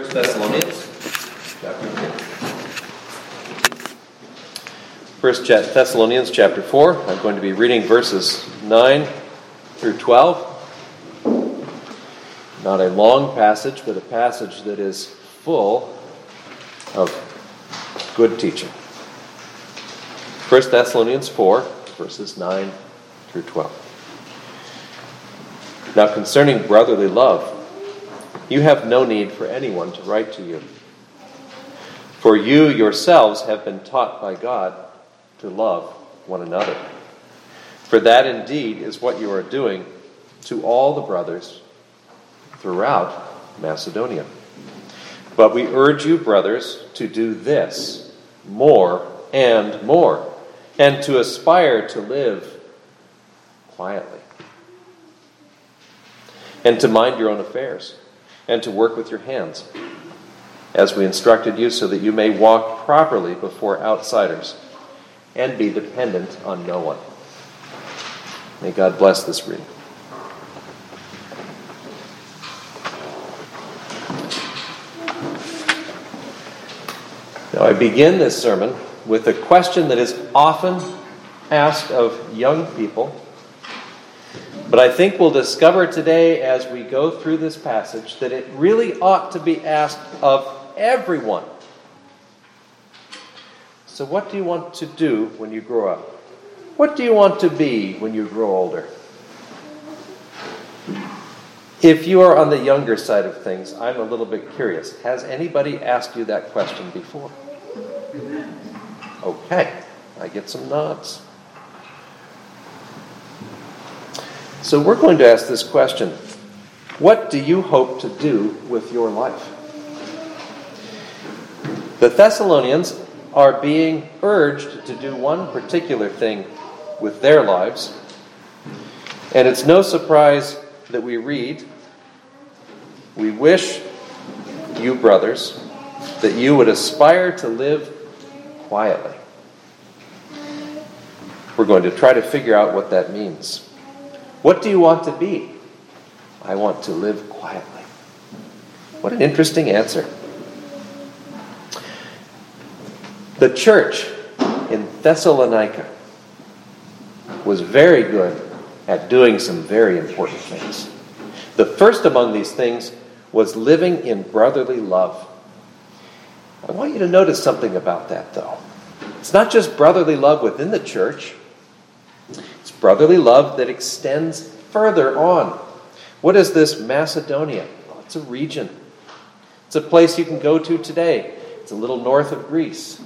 Thessalonians chapter 4. 1 Thessalonians chapter 4. I'm going to be reading verses 9 through 12. Not a long passage, but a passage that is full of good teaching. 1 Thessalonians 4, verses 9 through 12. Now concerning brotherly love, you have no need for anyone to write to you. For you yourselves have been taught by God to love one another. For that indeed is what you are doing to all the brothers throughout Macedonia. But we urge you, brothers, to do this more, and to aspire to live quietly, and to mind your own affairs, and to work with your hands, as we instructed you, so that you may walk properly before outsiders and be dependent on no one. May God bless this reading. Now, I begin this sermon with a question that is often asked of young people, but I think we'll discover today as we go through this passage that it really ought to be asked of everyone. So what do you want to do when you grow up? What do you want to be when you grow older? If you are on the younger side of things, I'm a little bit curious. Has anybody asked you that question before? Okay, I get some nods. So we're going to ask this question. What do you hope to do with your life? The Thessalonians are being urged to do one particular thing with their lives. And it's no surprise that we read, "We wish you, brothers, that you would aspire to live quietly." We're going to try to figure out what that means. What do you want to be? I want to live quietly. What an interesting answer. The church in Thessalonica was very good at doing some very important things. The first among these things was living in brotherly love. I want you to notice something about that, though. It's not just brotherly love within the church. It's brotherly love that extends further on. What is this Macedonia? Well, it's a region. It's a place you can go to today. It's a little north of Greece.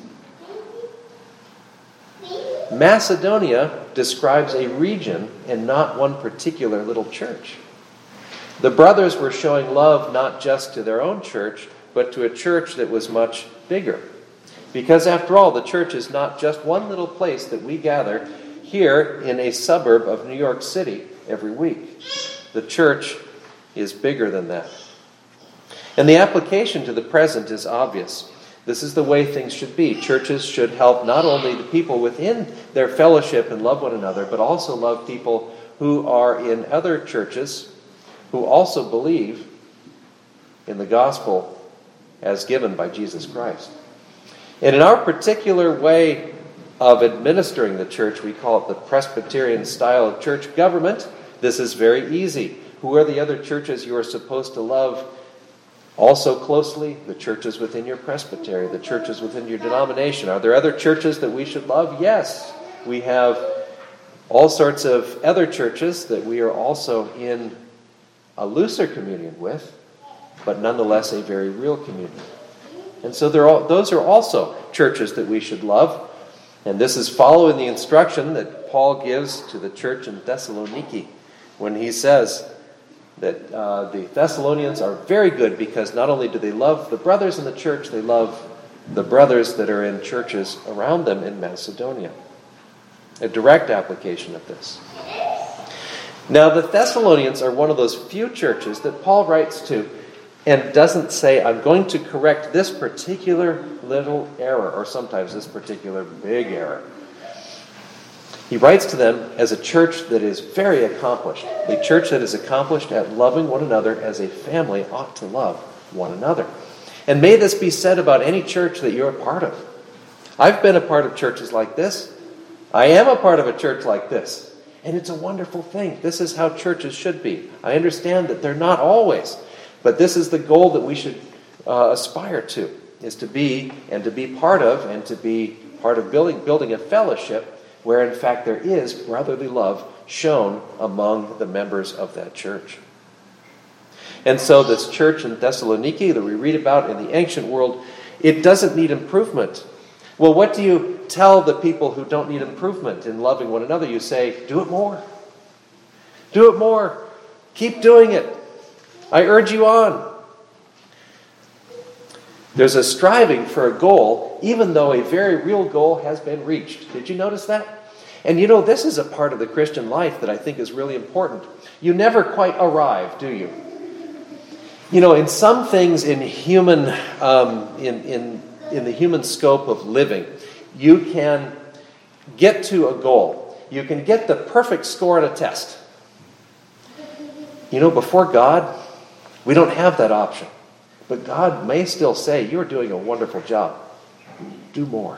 Macedonia describes a region and not one particular little church. The brothers were showing love not just to their own church, but to a church that was much bigger. Because after all, the church is not just one little place that we gather here in a suburb of New York City every week. The church is bigger than that. And the application to the present is obvious. This is the way things should be. Churches should help not only the people within their fellowship and love one another, but also love people who are in other churches who also believe in the gospel as given by Jesus Christ. And in our particular way of administering the church, we call it the Presbyterian style of church government. This is very easy. Who are the other churches you are supposed to love also closely? The churches within your presbytery, the churches within your denomination. Are there other churches that we should love? Yes. We have all sorts of other churches that we are also in a looser communion with, but nonetheless a very real communion. And so those are also churches that we should love. And this is following the instruction that Paul gives to the church in Thessaloniki when he says that the Thessalonians are very good because not only do they love the brothers in the church, they love the brothers that are in churches around them in Macedonia. A direct application of this. Now, the Thessalonians are one of those few churches that Paul writes to and doesn't say, I'm going to correct this particular little error, or sometimes this particular big error. He writes to them as a church that is very accomplished, a church that is accomplished at loving one another as a family ought to love one another. And may this be said about any church that you're a part of. I've been a part of churches like this. I am a part of a church like this. And it's a wonderful thing. This is how churches should be. I understand that they're not always. But this is the goal that we should aspire to, is to be part of, and to be part of building a fellowship where in fact there is brotherly love shown among the members of that church. And so this church in Thessaloniki that we read about in the ancient world, it doesn't need improvement. Well, what do you tell the people who don't need improvement in loving one another? You say, do it more. Do it more. Keep doing it. I urge you on. There's a striving for a goal, even though a very real goal has been reached. Did you notice that? And you know, this is a part of the Christian life that I think is really important. You never quite arrive, do you? You know, in some things in human, in the human scope of living, you can get to a goal. You can get the perfect score on a test. You know, before God, we don't have that option. But God may still say, you're doing a wonderful job. Do more.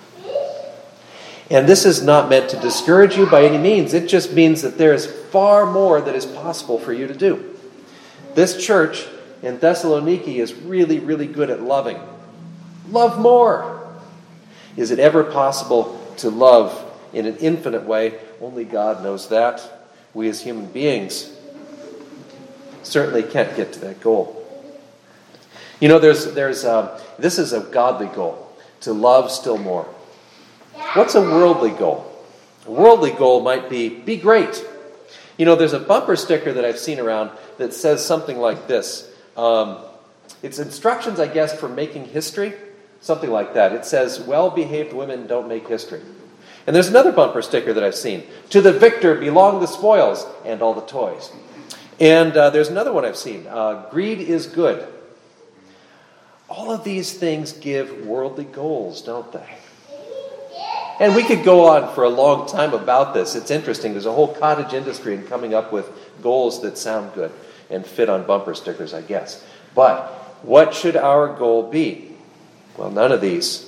And this is not meant to discourage you by any means. It just means that there is far more that is possible for you to do. This church in Thessaloniki is really, really good at loving. Love more. Is it ever possible to love in an infinite way? Only God knows that. We as human beings certainly can't get to that goal. You know, this is a godly goal, to love still more. What's a worldly goal? A worldly goal might be great. You know, there's a bumper sticker that I've seen around that says something like this. It's instructions, I guess, for making history. Something like that. It says, well-behaved women don't make history. And there's another bumper sticker that I've seen. To the victor belong the spoils and all the toys. And there's another one I've seen. Greed is good. All of these things give worldly goals, don't they? And we could go on for a long time about this. It's interesting. There's a whole cottage industry in coming up with goals that sound good and fit on bumper stickers, I guess. But what should our goal be? Well, none of these.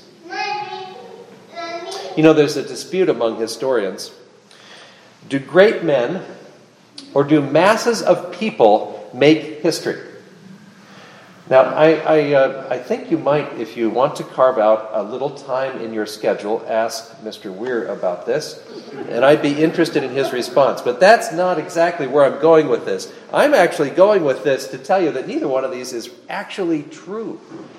You know, there's a dispute among historians. Do great men or do masses of people make history? Now, I think you might, if you want to carve out a little time in your schedule, ask Mr. Weir about this, and I'd be interested in his response. But that's not exactly where I'm going with this. I'm actually going with this to tell you that neither one of these is actually true.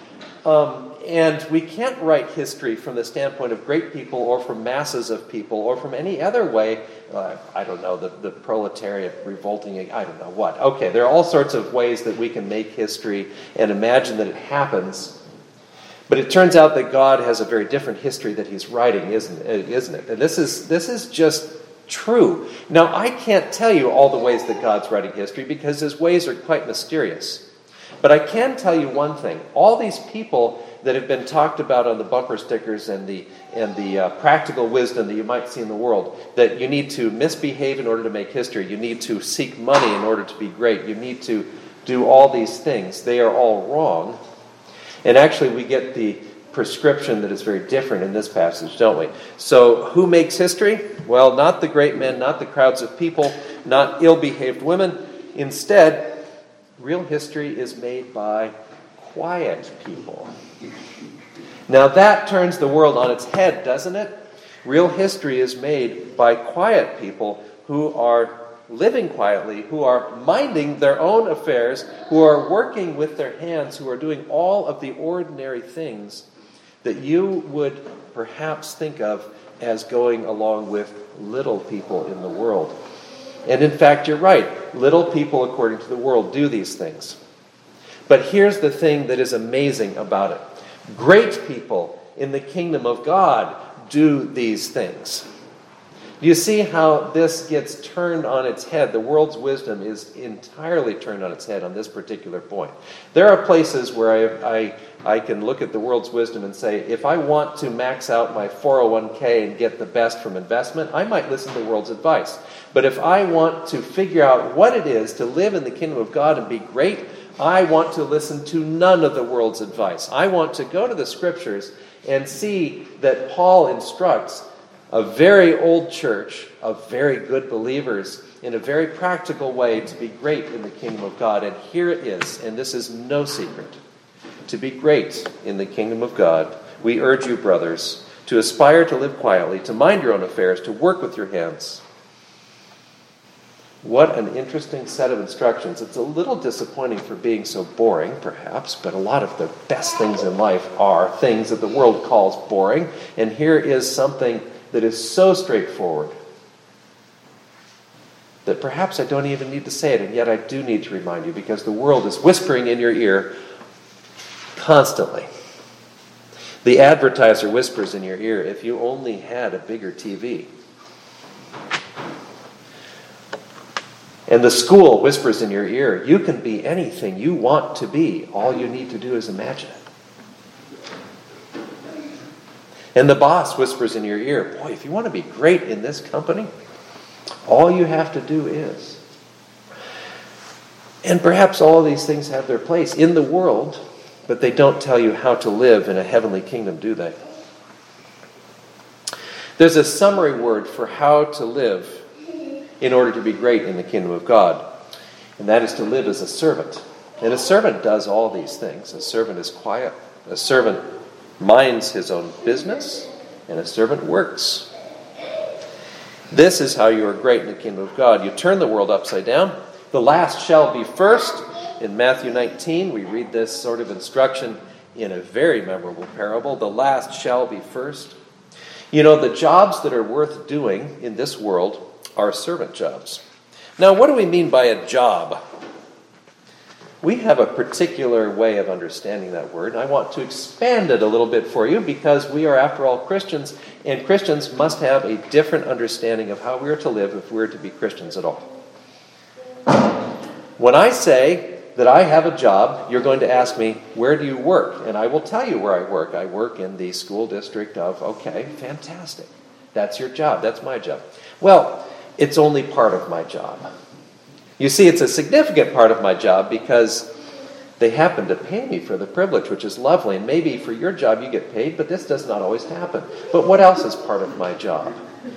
And we can't write history from the standpoint of great people or from masses of people or from any other way. I don't know, the proletariat revolting, I don't know what. Okay, there are all sorts of ways that we can make history and imagine that it happens. But it turns out that God has a very different history that he's writing, isn't it? And this is just true. Now, I can't tell you all the ways that God's writing history because his ways are quite mysterious. But I can tell you one thing. All these people that have been talked about on the bumper stickers and the practical wisdom that you might see in the world, that you need to misbehave in order to make history, you need to seek money in order to be great, you need to do all these things, they are all wrong. And actually we get the prescription that is very different in this passage, don't we? So who makes history? Well, not the great men, not the crowds of people, not ill-behaved women. Instead, real history is made by quiet people. Now that turns the world on its head, doesn't it? Real history is made by quiet people who are living quietly, who are minding their own affairs, who are working with their hands, who are doing all of the ordinary things that you would perhaps think of as going along with little people in the world. And in fact, you're right. Little people, according to the world, do these things. But here's the thing that is amazing about it. Great people in the kingdom of God do these things. Do you see how this gets turned on its head? The world's wisdom is entirely turned on its head on this particular point. There are places where I can look at the world's wisdom and say, if I want to max out my 401k and get the best from investment, I might listen to the world's advice. But if I want to figure out what it is to live in the kingdom of God and be great, I want to listen to none of the world's advice. I want to go to the Scriptures and see that Paul instructs a very old church of very good believers in a very practical way to be great in the kingdom of God. And here it is, and this is no secret. To be great in the kingdom of God, we urge you, brothers, to aspire to live quietly, to mind your own affairs, to work with your hands. What an interesting set of instructions. It's a little disappointing for being so boring, perhaps, but a lot of the best things in life are things that the world calls boring. And here is something that is so straightforward that perhaps I don't even need to say it, and yet I do need to remind you, because the world is whispering in your ear constantly. The advertiser whispers in your ear, if you only had a bigger TV. And the school whispers in your ear, you can be anything you want to be. All you need to do is imagine it. And the boss whispers in your ear, boy, if you want to be great in this company, all you have to do is. And perhaps all of these things have their place in the world, but they don't tell you how to live in a heavenly kingdom, do they? There's a summary word for how to live in order to be great in the kingdom of God, and that is to live as a servant. And a servant does all these things. A servant is quiet. A servant minds his own business, and a servant works. This is how you are great in the kingdom of God. You turn the world upside down. The last shall be first. In Matthew 19, we read this sort of instruction in a very memorable parable. The last shall be first. You know, the jobs that are worth doing in this world are servant jobs. Now, what do we mean by a job? We have a particular way of understanding that word. I want to expand it a little bit for you because we are, after all, Christians, and Christians must have a different understanding of how we are to live if we are to be Christians at all. When I say that I have a job, you're going to ask me, where do you work? And I will tell you where I work. I work in the school district of, okay, fantastic. That's your job. That's my job. Well, it's only part of my job. You see, it's a significant part of my job because they happen to pay me for the privilege, which is lovely. And maybe for your job you get paid, but this does not always happen. But what else is part of my job?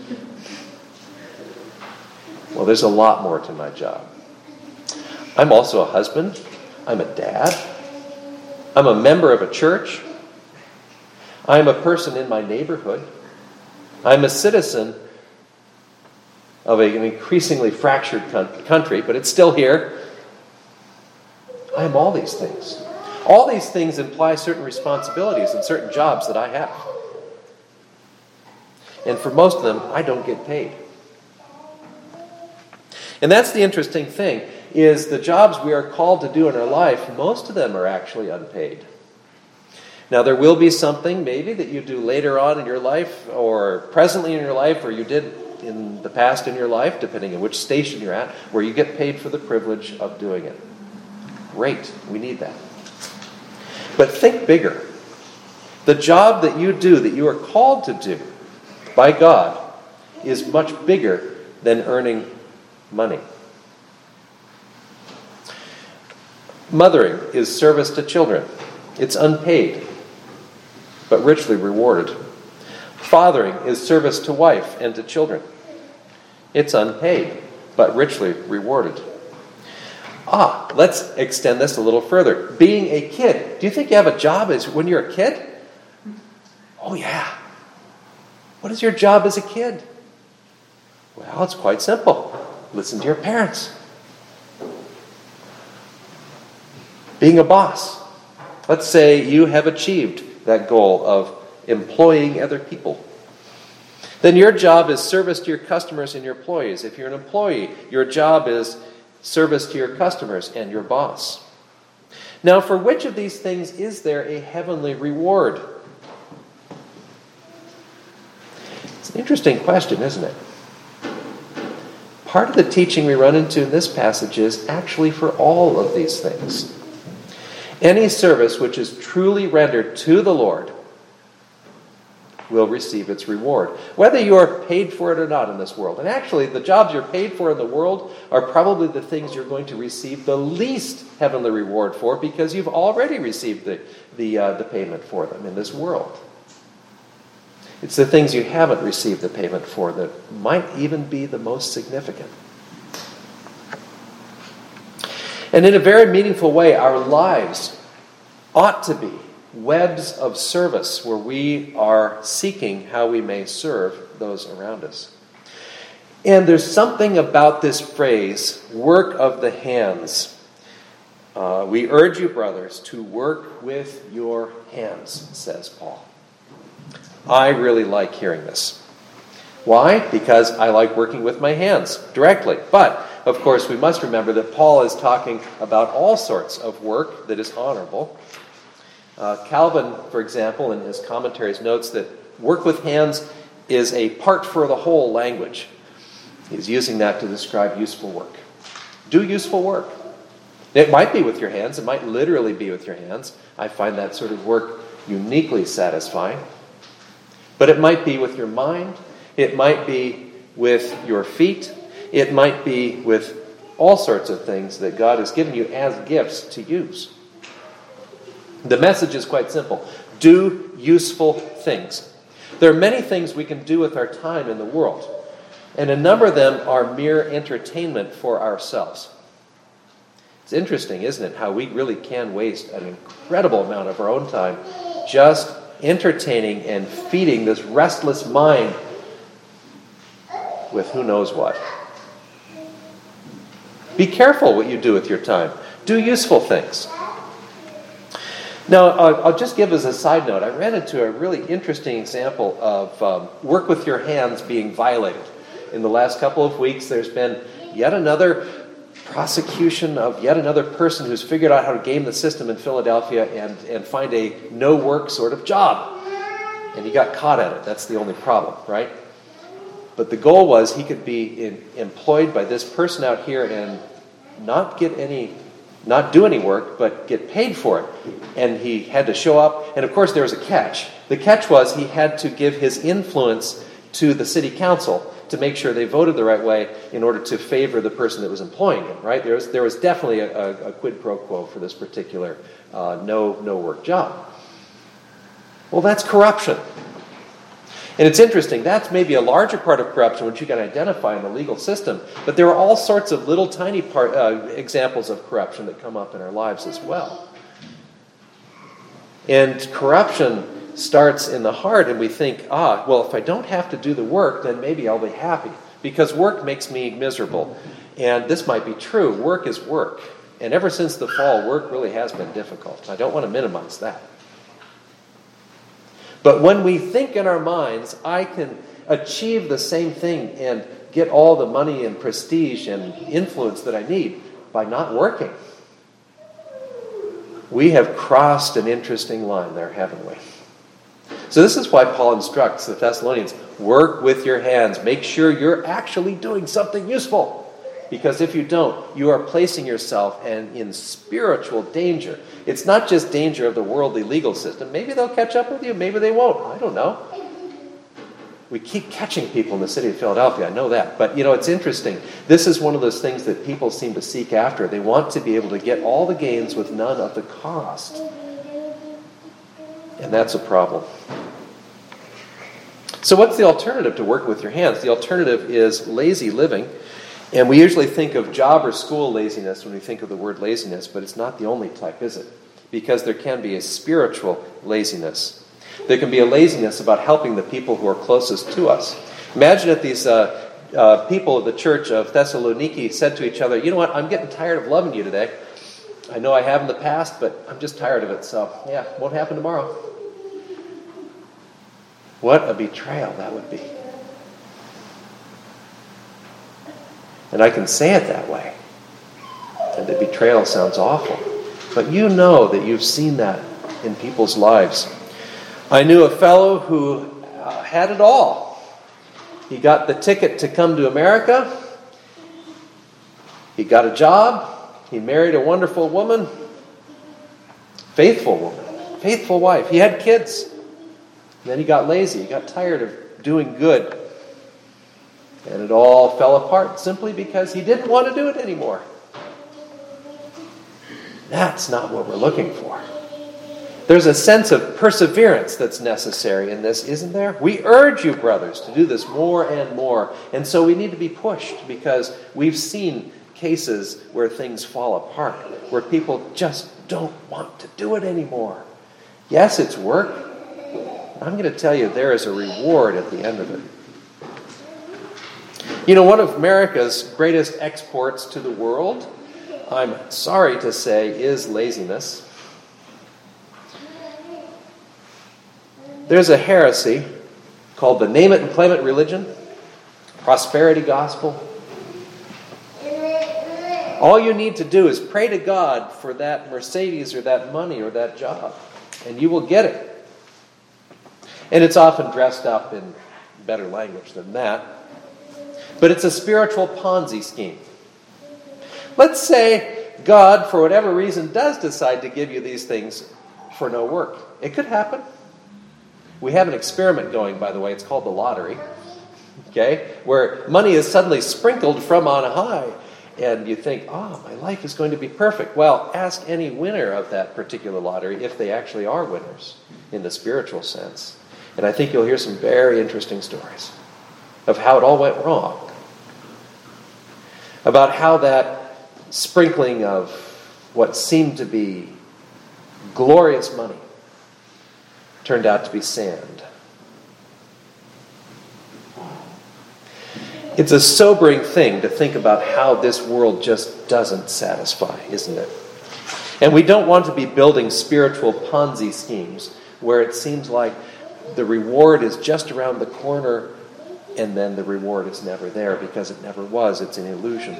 Well, there's a lot more to my job. I'm also a husband. I'm a dad. I'm a member of a church. I'm a person in my neighborhood. I'm a citizen of an increasingly fractured country, but it's still here. I am all these things. All these things imply certain responsibilities and certain jobs that I have. And for most of them, I don't get paid. And that's the interesting thing, is the jobs we are called to do in our life, most of them are actually unpaid. Now, there will be something maybe that you do later on in your life, or presently in your life, or you did in the past in your life, depending on which station you're at, where you get paid for the privilege of doing it. Great, we need that. But think bigger. The job that you do, that you are called to do by God, is much bigger than earning money. Mothering is service to children. It's unpaid, but richly rewarded. Fathering is service to wife and to children. It's unpaid, but richly rewarded. Let's extend this a little further. Being a kid. Do you think you have a job as when you're a kid? Oh, yeah. What is your job as a kid? Well, it's quite simple. Listen to your parents. Being a boss. Let's say you have achieved that goal of employing other people. Then your job is service to your customers and your employees. If you're an employee, your job is service to your customers and your boss. Now, for which of these things is there a heavenly reward? It's an interesting question, isn't it? Part of the teaching we run into in this passage is actually for all of these things. Any service which is truly rendered to the Lord will receive its reward, whether you are paid for it or not in this world. And actually, the jobs you're paid for in the world are probably the things you're going to receive the least heavenly reward for, because you've already received the payment for them in this world. It's the things you haven't received the payment for that might even be the most significant. And in a very meaningful way, our lives ought to be webs of service where we are seeking how we may serve those around us. And there's something about this phrase, work of the hands. We urge you, brothers, to work with your hands, says Paul. I really like hearing this. Why? Because I like working with my hands directly. But, of course, we must remember that Paul is talking about all sorts of work that is honorable. Calvin, for example, in his commentaries notes that work with hands is a part for the whole language. He's using that to describe useful work. Do useful work. It might be with your hands. It might literally be with your hands. I find that sort of work uniquely satisfying. But it might be with your mind. It might be with your feet. It might be with all sorts of things that God has given you as gifts to use. The message is quite simple. Do useful things. There are many things we can do with our time in the world, and a number of them are mere entertainment for ourselves. It's interesting, isn't it, how we really can waste an incredible amount of our own time just entertaining and feeding this restless mind with who knows what. Be careful what you do with your time. Do useful things. Now, I'll just give as a side note, I ran into a really interesting example of work with your hands being violated. In the last couple of weeks, there's been yet another prosecution of yet another person who's figured out how to game the system in Philadelphia and find a no-work sort of job. And he got caught at it. That's the only problem, right? But the goal was he could be employed by this person out here and not do any work, but get paid for it. And he had to show up. And of course, there was a catch. The catch was he had to give his influence to the city council to make sure they voted the right way in order to favor the person that was employing him, right? There was definitely a quid pro quo for this particular no work job. Well, that's corruption. And it's interesting, that's maybe a larger part of corruption which you can identify in the legal system, but there are all sorts of little tiny examples of corruption that come up in our lives as well. And corruption starts in the heart, and we think, well, if I don't have to do the work, then maybe I'll be happy, because work makes me miserable. And this might be true. Work is work. And ever since the fall, work really has been difficult. I don't want to minimize that. But when we think in our minds, I can achieve the same thing and get all the money and prestige and influence that I need by not working, we have crossed an interesting line there, haven't we? So this is why Paul instructs the Thessalonians, work with your hands. Make sure you're actually doing something useful. Because if you don't, you are placing yourself in spiritual danger. It's not just danger of the worldly legal system. Maybe they'll catch up with you. Maybe they won't. I don't know. We keep catching people in the city of Philadelphia. I know that. But, it's interesting. This is one of those things that people seem to seek after. They want to be able to get all the gains with none of the cost. And that's a problem. So what's the alternative to work with your hands? The alternative is lazy living. And we usually think of job or school laziness when we think of the word laziness, but it's not the only type, is it? Because there can be a spiritual laziness. There can be a laziness about helping the people who are closest to us. Imagine if these people of the church of Thessaloniki said to each other, you know what, I'm getting tired of loving you today. I know I have in the past, but I'm just tired of it, so yeah, won't happen tomorrow. What a betrayal that would be. And I can say it that way. And the betrayal sounds awful. But you know that you've seen that in people's lives. I knew a fellow who had it all. He got the ticket to come to America. He got a job. He married a wonderful woman. Faithful woman. Faithful wife. He had kids. Then he got lazy. He got tired of doing good. And it all fell apart simply because he didn't want to do it anymore. That's not what we're looking for. There's a sense of perseverance that's necessary in this, isn't there? We urge you, brothers, to do this more and more. And so we need to be pushed because we've seen cases where things fall apart, where people just don't want to do it anymore. Yes, it's work. I'm going to tell you, there is a reward at the end of it. You know, one of America's greatest exports to the world, I'm sorry to say, is laziness. There's a heresy called the name it and claim it religion, prosperity gospel. All you need to do is pray to God for that Mercedes or that money or that job, and you will get it. And it's often dressed up in better language than that. But it's a spiritual Ponzi scheme. Let's say God, for whatever reason, does decide to give you these things for no work. It could happen. We have an experiment going, by the way. It's called the lottery. Okay? Where money is suddenly sprinkled from on high. And you think, my life is going to be perfect. Well, ask any winner of that particular lottery if they actually are winners in the spiritual sense. And I think you'll hear some very interesting stories of how it all went wrong. About how that sprinkling of what seemed to be glorious money turned out to be sand. It's a sobering thing to think about how this world just doesn't satisfy, isn't it? And we don't want to be building spiritual Ponzi schemes where it seems like the reward is just around the corner and then the reward is never there because it never was. It's an illusion.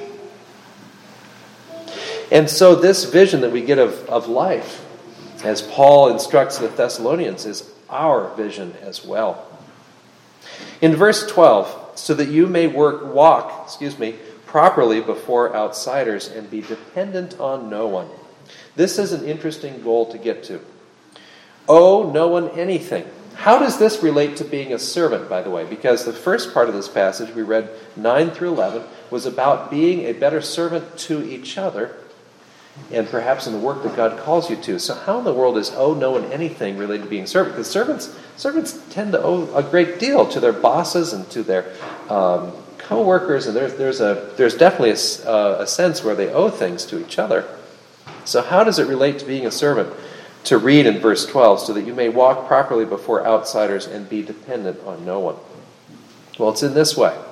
And so this vision that we get of life, as Paul instructs the Thessalonians, is our vision as well. In verse 12, so that you may walk properly before outsiders and be dependent on no one. This is an interesting goal to get to. Owe no one anything. How does this relate to being a servant, by the way? Because the first part of this passage, we read 9 through 11, was about being a better servant to each other and perhaps in the work that God calls you to. So how in the world is owe no one anything related to being a servant? Because servants tend to owe a great deal to their bosses and to their co-workers, and there's definitely a sense where they owe things to each other. So how does it relate to being a servant? To read in verse 12, so that you may walk properly before outsiders and be dependent on no one. Well, it's in this way.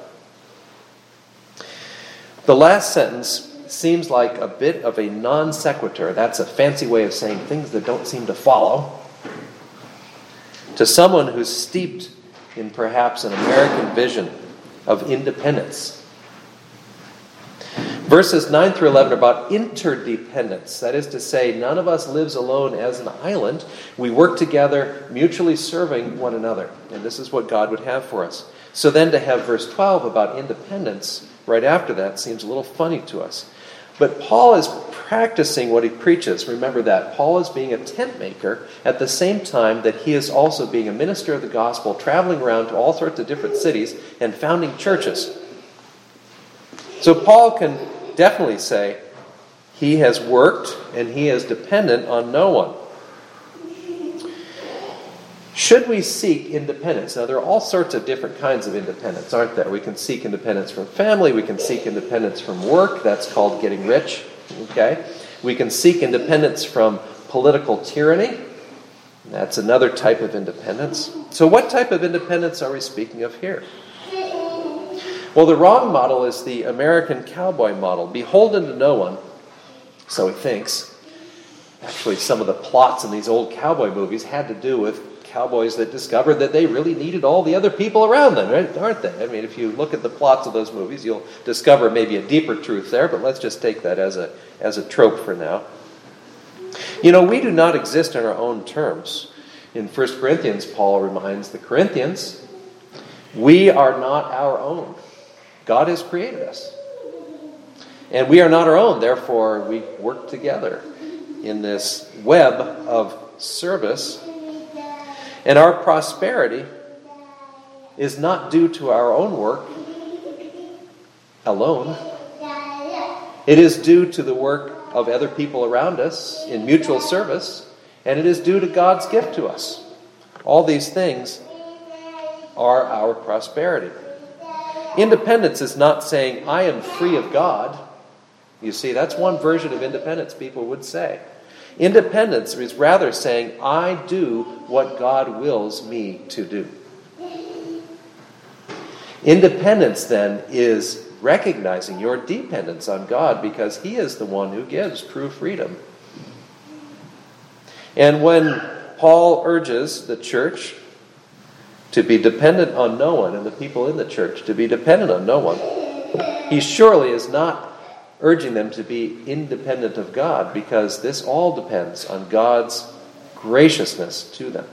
The last sentence seems like a bit of a non sequitur. That's a fancy way of saying things that don't seem to follow. To someone who's steeped in perhaps an American vision of independence. Verses 9 through 11 are about interdependence. That is to say, none of us lives alone as an island. We work together, mutually serving one another. And this is what God would have for us. So then to have verse 12 about independence right after that seems a little funny to us. But Paul is practicing what he preaches. Remember that. Paul is being a tent maker at the same time that he is also being a minister of the gospel, traveling around to all sorts of different cities and founding churches. So Paul can definitely say he has worked and he is dependent on no one. Should we seek independence? Now, there are all sorts of different kinds of independence, aren't there? We can seek independence from family. We can seek independence from work. That's called getting rich. Okay? We can seek independence from political tyranny. That's another type of independence. So what type of independence are we speaking of here? Well, the wrong model is the American cowboy model, beholden to no one, so he thinks. Actually, some of the plots in these old cowboy movies had to do with cowboys that discovered that they really needed all the other people around them, right? Aren't they? I mean, if you look at the plots of those movies, you'll discover maybe a deeper truth there, but let's just take that as a trope for now. You know, we do not exist on our own terms. In 1 Corinthians, Paul reminds the Corinthians, we are not our own. God has created us. And we are not our own, therefore we work together in this web of service. And our prosperity is not due to our own work alone. It is due to the work of other people around us in mutual service, and it is due to God's gift to us. All these things are our prosperity. Independence is not saying, I am free of God. You see, that's one version of independence people would say. Independence is rather saying, I do what God wills me to do. Independence, then, is recognizing your dependence on God because He is the one who gives true freedom. And when Paul urges the church to be dependent on no one, and the people in the church to be dependent on no one, he surely is not urging them to be independent of God, because this all depends on God's graciousness to them.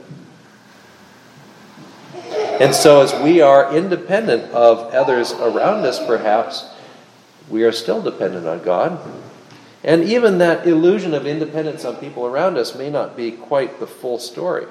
And so as we are independent of others around us, perhaps, we are still dependent on God. And even that illusion of independence on people around us may not be quite the full story.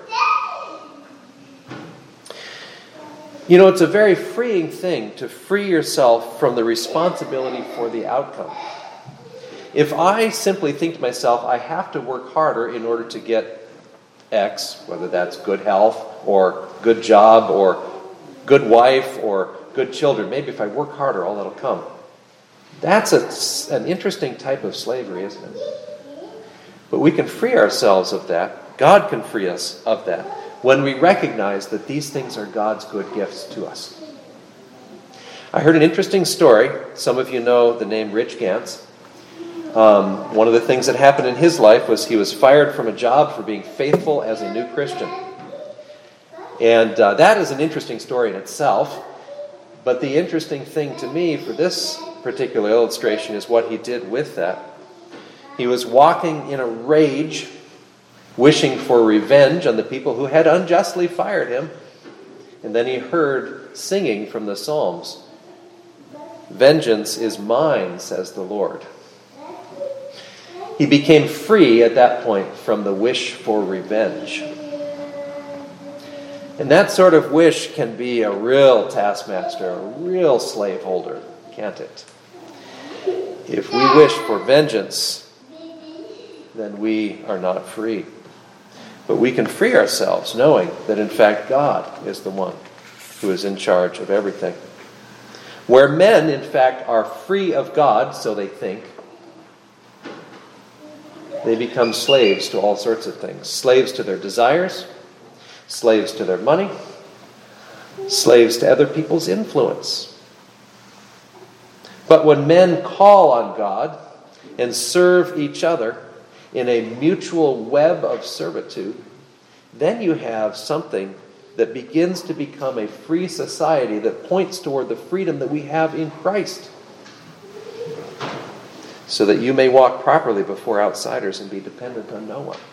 You know, it's a very freeing thing to free yourself from the responsibility for the outcome. If I simply think to myself, I have to work harder in order to get X, whether that's good health or good job or good wife or good children, maybe if I work harder, all that'll come. That's an interesting type of slavery, isn't it? But we can free ourselves of that. God can free us of that when we recognize that these things are God's good gifts to us. I heard an interesting story. Some of you know the name Rich Gantz. One of the things that happened in his life was he was fired from a job for being faithful as a new Christian. And that is an interesting story in itself. But the interesting thing to me for this particular illustration is what he did with that. He was walking in a rage, wishing for revenge on the people who had unjustly fired him. And then he heard singing from the Psalms, "Vengeance is mine, says the Lord." He became free at that point from the wish for revenge. And that sort of wish can be a real taskmaster, a real slaveholder, can't it? If we wish for vengeance, then we are not free. But we can free ourselves knowing that in fact God is the one who is in charge of everything. Where men in fact are free of God, so they think, they become slaves to all sorts of things. Slaves to their desires, slaves to their money, slaves to other people's influence. But when men call on God and serve each other in a mutual web of servitude, then you have something that begins to become a free society that points toward the freedom that we have in Christ, so that you may walk properly before outsiders and be dependent on no one.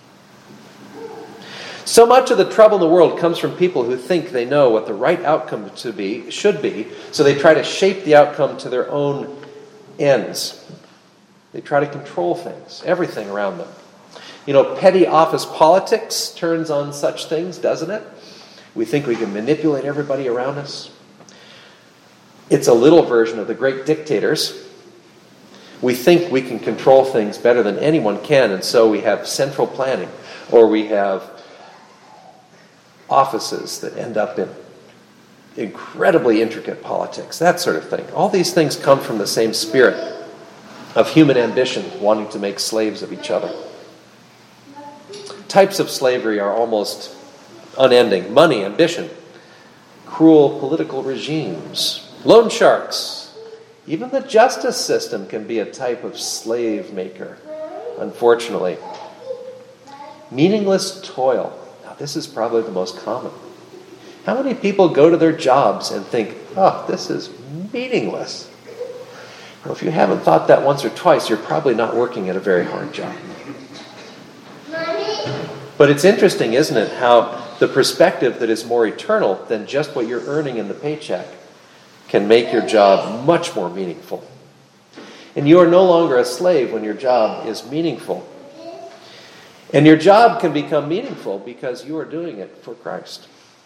So much of the trouble in the world comes from people who think they know what the right outcome should be, so they try to shape the outcome to their own ends. They try to control things, everything around them. You know, petty office politics turns on such things, doesn't it? We think we can manipulate everybody around us. It's a little version of the great dictators. We think we can control things better than anyone can, and so we have central planning, or we have offices that end up in incredibly intricate politics, that sort of thing. All these things come from the same spirit of human ambition, wanting to make slaves of each other. Types of slavery are almost unending. Money, ambition, cruel political regimes, loan sharks. Even the justice system can be a type of slave maker, unfortunately. Meaningless toil. Now, this is probably the most common. How many people go to their jobs and think, oh, this is meaningless? Well, if you haven't thought that once or twice, you're probably not working at a very hard job. But it's interesting, isn't it, how the perspective that is more eternal than just what you're earning in the paycheck can make your job much more meaningful. And you are no longer a slave when your job is meaningful. And your job can become meaningful because you are doing it for Christ.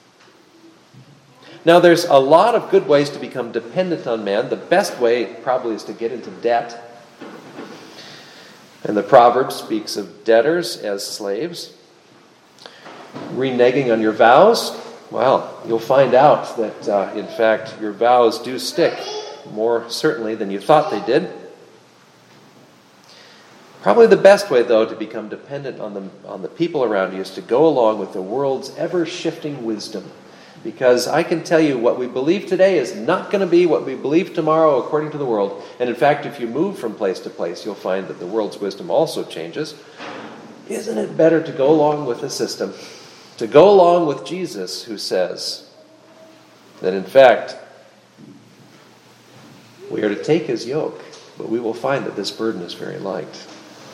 Now, there's a lot of good ways to become dependent on man. The best way probably is to get into debt. And the proverb speaks of debtors as slaves. Reneging on your vows, well, you'll find out that, in fact, your vows do stick more certainly than you thought they did. Probably the best way, though, to become dependent on the people around you is to go along with the world's ever-shifting wisdom. Because I can tell you what we believe today is not going to be what we believe tomorrow according to the world. And in fact, if you move from place to place, you'll find that the world's wisdom also changes. Isn't it better to go along with the system? To go along with Jesus, who says that in fact, we are to take his yoke, but we will find that this burden is very light.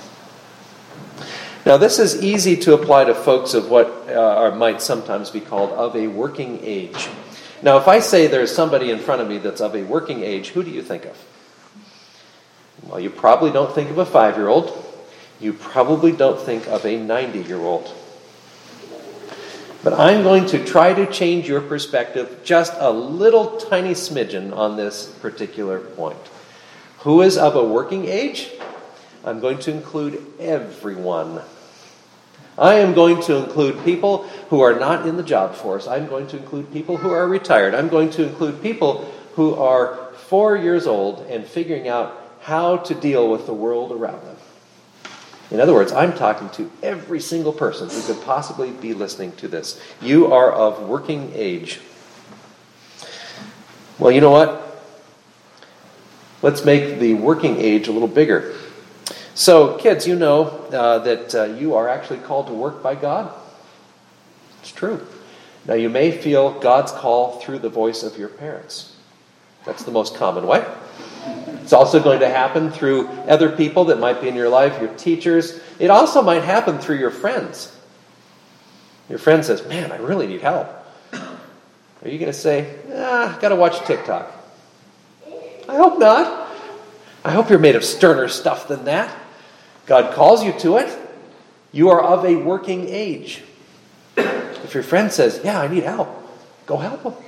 Now, this is easy to apply to folks of what might sometimes be called of a working age. Now, if I say there's somebody in front of me that's of a working age, who do you think of? Well, you probably don't think of a 5-year-old. You probably don't think of a 90-year-old. But I'm going to try to change your perspective just a little tiny smidgen on this particular point. Who is of a working age? I'm going to include everyone. I am going to include people who are not in the job force. I'm going to include people who are retired. I'm going to include people who are 4 years old and figuring out how to deal with the world around them. In other words, I'm talking to every single person who could possibly be listening to this. You are of working age. Well, you know what? Let's make the working age a little bigger. So, kids, you know that you are actually called to work by God. It's true. Now, you may feel God's call through the voice of your parents. That's the most common way. It's also going to happen through other people that might be in your life, your teachers. It also might happen through your friends. Your friend says, man, I really need help. Are you going to say, got to watch TikTok? I hope not. I hope you're made of sterner stuff than that. God calls you to it. You are of a working age. If your friend says, yeah, I need help, go help him.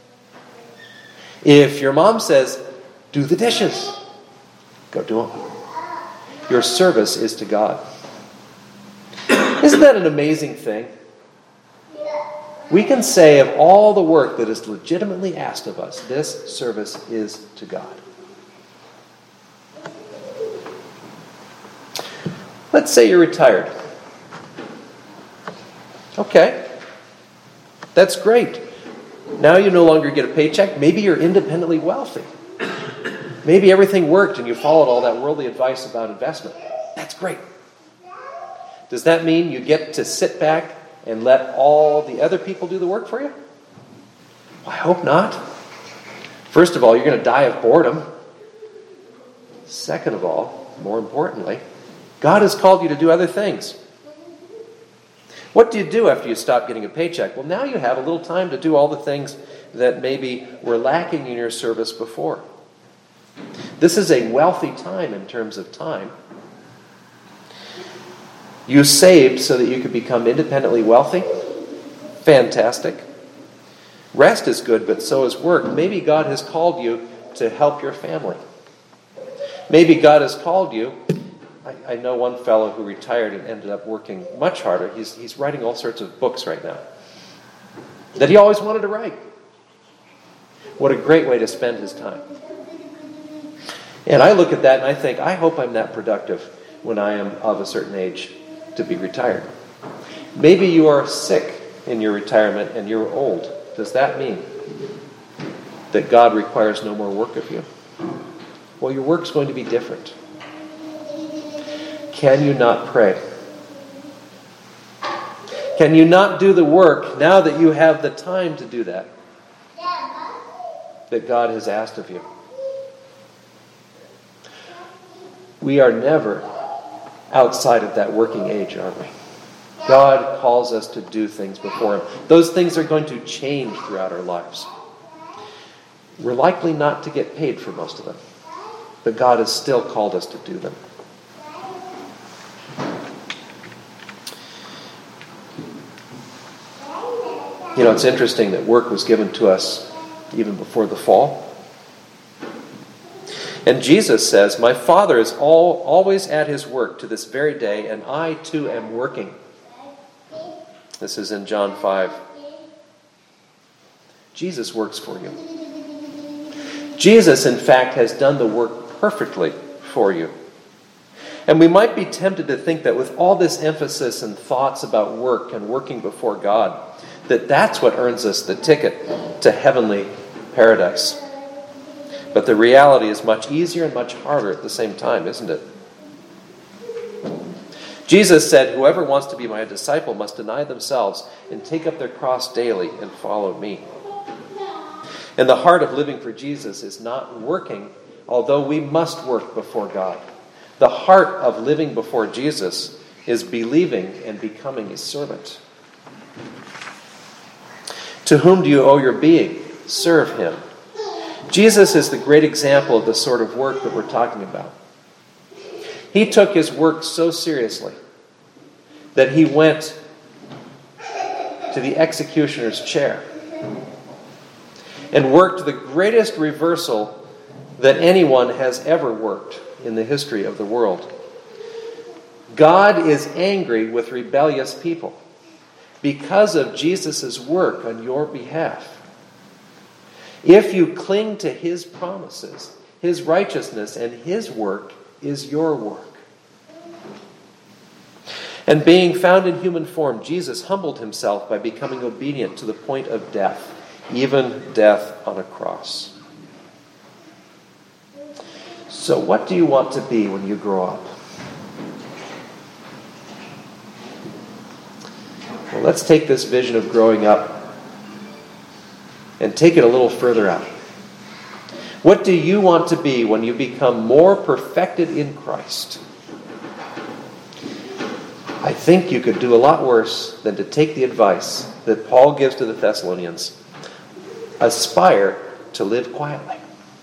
If your mom says, do the dishes, go do them. Your service is to God. Isn't that an amazing thing? We can say of all the work that is legitimately asked of us, this service is to God. Let's say you're retired. Okay. That's great. Now you no longer get a paycheck. Maybe you're independently wealthy. Maybe everything worked and you followed all that worldly advice about investment. That's great. Does that mean you get to sit back and let all the other people do the work for you? Well, I hope not. First of all, you're going to die of boredom. Second of all, more importantly, God has called you to do other things. What do you do after you stop getting a paycheck? Well, now you have a little time to do all the things that maybe were lacking in your service before. This is a wealthy time in terms of time. You saved so that you could become independently wealthy. Fantastic. Rest is good, but so is work. Maybe God has called you to help your family. Maybe God has called you. I know one fellow who retired and ended up working much harder. He's writing all sorts of books right now that he always wanted to write. What a great way to spend his time. And I look at that and I think, I hope I'm that productive when I am of a certain age to be retired. Maybe you are sick in your retirement and you're old. Does that mean that God requires no more work of you? Well, your work's going to be different. Can you not pray? Can you not do the work now that you have the time to do that God has asked of you? We are never outside of that working age, are we? God calls us to do things before Him. Those things are going to change throughout our lives. We're likely not to get paid for most of them, but God has still called us to do them. You know, it's interesting that work was given to us even before the fall. And Jesus says, "My Father is always at his work to this very day, and I too am working." This is in John 5. Jesus works for you. Jesus, in fact, has done the work perfectly for you. And we might be tempted to think that with all this emphasis and thoughts about work and working before God, that that's what earns us the ticket to heavenly paradise. But the reality is much easier and much harder at the same time, isn't it? Jesus said, "Whoever wants to be my disciple must deny themselves and take up their cross daily and follow me." And the heart of living for Jesus is not working, although we must work before God. The heart of living before Jesus is believing and becoming his servant. To whom do you owe your being? Serve him. Jesus is the great example of the sort of work that we're talking about. He took his work so seriously that he went to the executioner's chair and worked the greatest reversal that anyone has ever worked in the history of the world. God is angry with rebellious people because of Jesus' work on your behalf. If you cling to his promises, his righteousness and his work is your work. And being found in human form, Jesus humbled himself by becoming obedient to the point of death, even death on a cross. So what do you want to be when you grow up? Well, let's take this vision of growing up and take it a little further out. What do you want to be when you become more perfected in Christ? I think you could do a lot worse than to take the advice that Paul gives to the Thessalonians. Aspire to live quietly.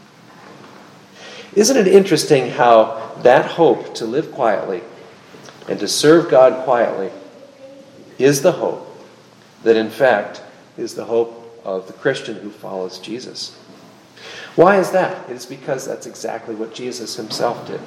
Isn't it interesting how that hope to live quietly and to serve God quietly is the hope that in fact is the hope of the Christian who follows Jesus? Why is that? It is because that's exactly what Jesus himself did.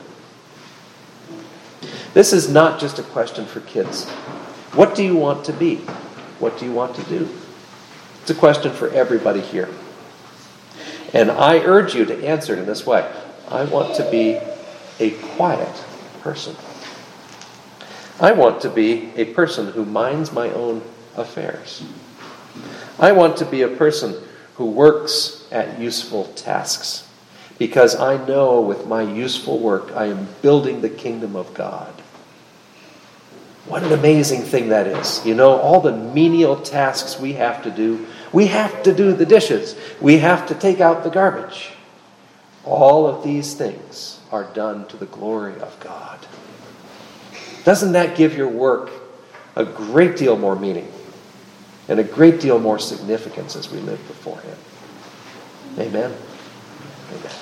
This is not just a question for kids. What do you want to be? What do you want to do? It's a question for everybody here. And I urge you to answer it in this way. I want to be a quiet person. I want to be a person who minds my own affairs. I want to be a person who works at useful tasks, because I know with my useful work I am building the kingdom of God. What an amazing thing that is. You know, all the menial tasks we have to do. We have to do the dishes. We have to take out the garbage. All of these things are done to the glory of God. Doesn't that give your work a great deal more meaning and a great deal more significance as we live before him? Amen? Amen.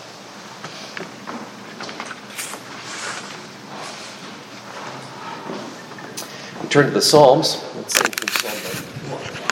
We turn to the Psalms.